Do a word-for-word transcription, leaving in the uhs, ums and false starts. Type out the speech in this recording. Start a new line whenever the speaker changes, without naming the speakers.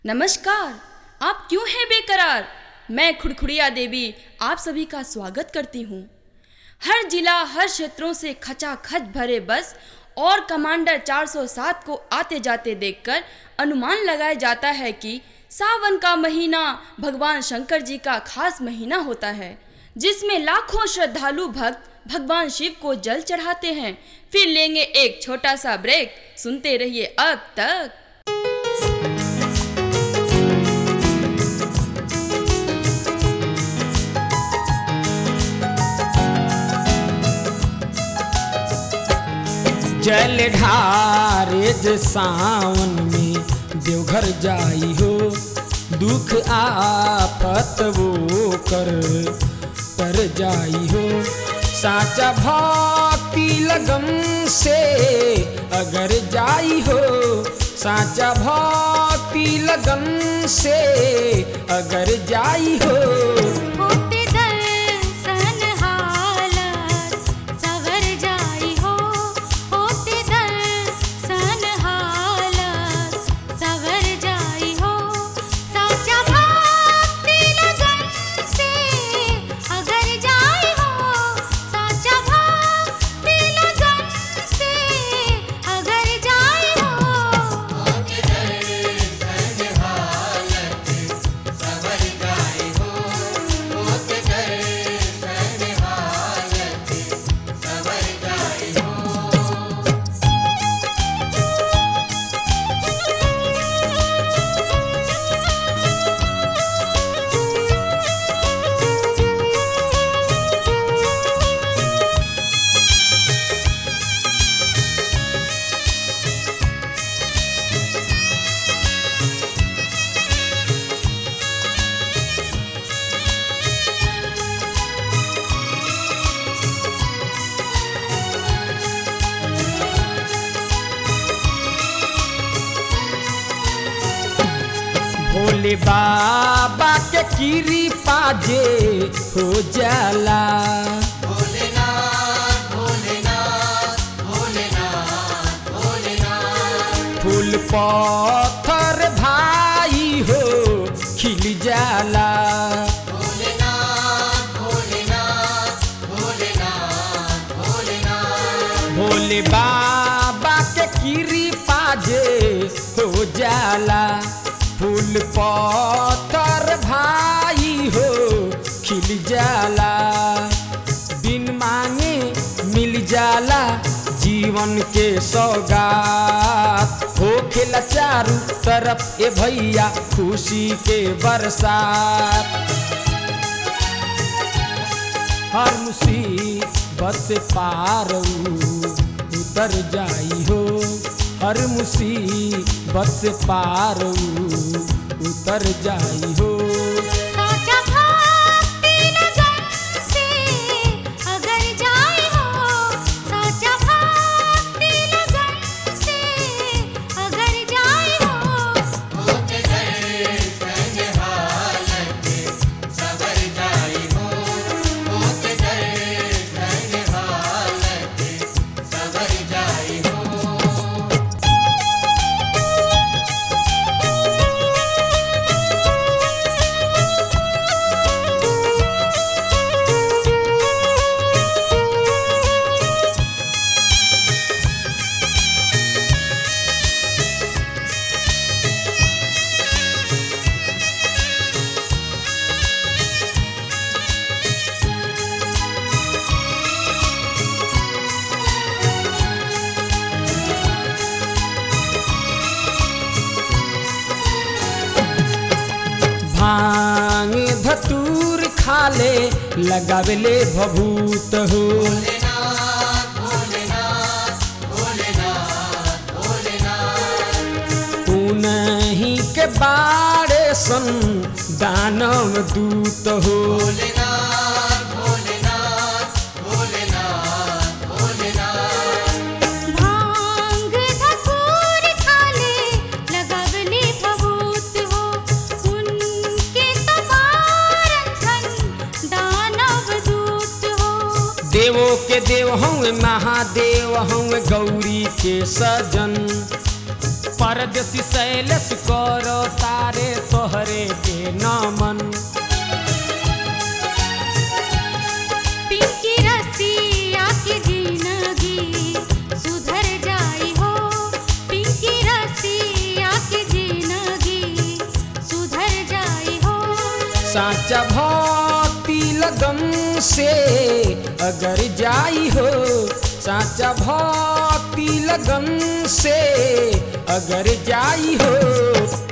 नमस्कार। आप क्यों हैं बेकरार? मैं खुड़खुड़िया देवी आप सभी का स्वागत करती हूँ। हर जिला हर क्षेत्रों से खचाखच भरे बस और कमांडर चार सौ सात को आते जाते देखकर अनुमान लगाया जाता है कि सावन का महीना भगवान शंकर जी का खास महीना होता है, जिसमें लाखों श्रद्धालु भक्त भगवान शिव को जल चढ़ाते हैं। फिर लेंगे एक छोटा सा ब्रेक, सुनते रहिए अब तक।
जल ढारे ज सावन में देवघर जाई हो, दुख आफत वो कर तर जाई हो। साचा भक्ति लगन से अगर जाई हो, साचा भक्ति लगन से अगर जाई हो। भोले बाबा के कृपा जे हो जाला,
भोलेनाथ भोलेनाथ भोलेनाथ भोलेनाथ।
फूल पत्थर भाई हो खिल जाला।
भोलेनाथ भोलेनाथ भोलेनाथ भोलेनाथ।
भोले बाबा के कृपा जे हो जाला, फूल पत्थर भाई हो खिल जाला। बिन मांगे मिल जाला जीवन के सौगात, हो खेला चारू तरफ ए भैया खुशी के बरसात। हर मुसीबत से पार उतर जाई हो, हर मुसीबत से पार उतर जाई हो।
साचा भक्ति लगन से अगर जाई हो, साचा भक्ति लगन से अगर जाई हो।
होते गए संग हालत सबर जाई हो, होते गए संग हालत सबर जाई हो।
भांग धतूर खाले लगावेले भभूत हो,
भोलेनाथ भोलेनाथ भोलेनाथ भोलेनाथ।
उन्हीं के बाड़े सन दानव दूत हो।
भोलेनाथ भोलेनाथ भोलेनाथ भोलेनाथ।
भांग धतूर खाले लगावले भभूत हो, उनके तबारन सन दानव दूत हो।
देवों के देव हूँ महादेव हूँ गौरी के सजन, परदेसी शैलेश करो तारे तोहरे के नमन।
पिंकी रसिया की जिंदगी सुधर जाई हो, पिंकी रसिया की जिंदगी सुधर जाई हो।
साचा भक्ति लगन से अगर जाई हो, साचा भक्ति लगन से अगर जाई हो।